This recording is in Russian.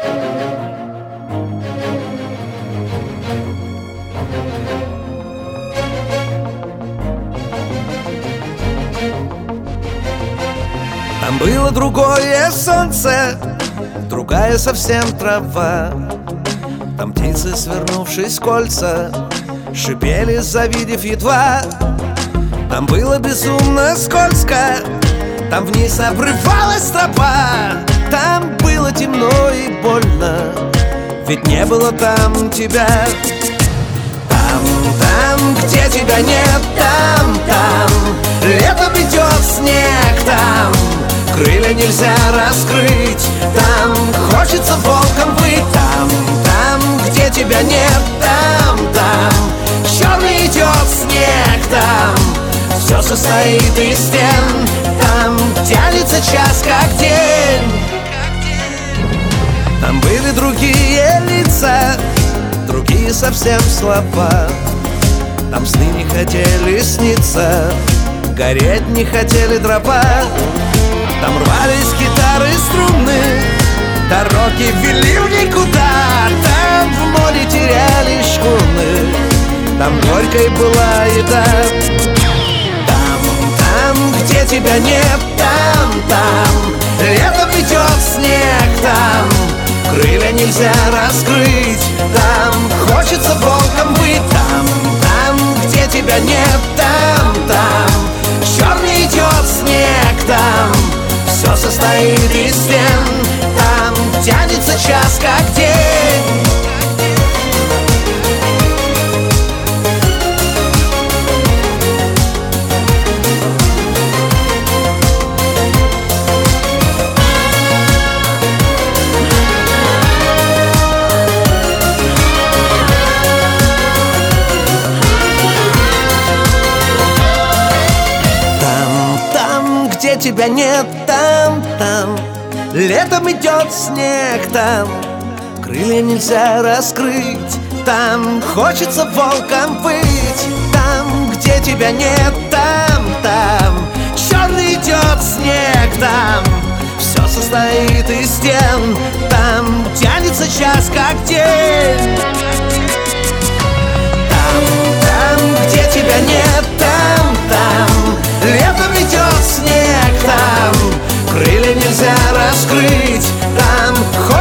Там было другое солнце, другая совсем трава. Там птицы, свернувшись в кольца, шипели, завидев едва. Там было безумно скользко, там вниз обрывалась тропа. Там было темно и больно, ведь не было там тебя. Там, где тебя нет, там летом идет снег, там крылья нельзя раскрыть, там хочется волком быть. Там, где тебя нет, там черный идет снег, там все состоит из стен, там тянется час как день. Там были другие лица, другие совсем слова. Там сны не хотели сниться, гореть не хотели дрова. Там рвались гитары струны, дороги вели в никуда. Там в море теряли шхуны, там горькой была еда. Там, где тебя нет, там летом идет снег, там крылья нельзя раскрыть, там хочется волком быть. Там, где тебя нет, там черный идет снег, там все состоит из стен, там тянется час как день. Где тебя нет, там летом идет снег, там крылья нельзя раскрыть, там хочется волком быть. Там, где тебя нет, там черный идет снег, там все состоит из стен, там тянется час как день. Там, где тебя нет, там летом идет снег, там крылья нельзя раскрыть, там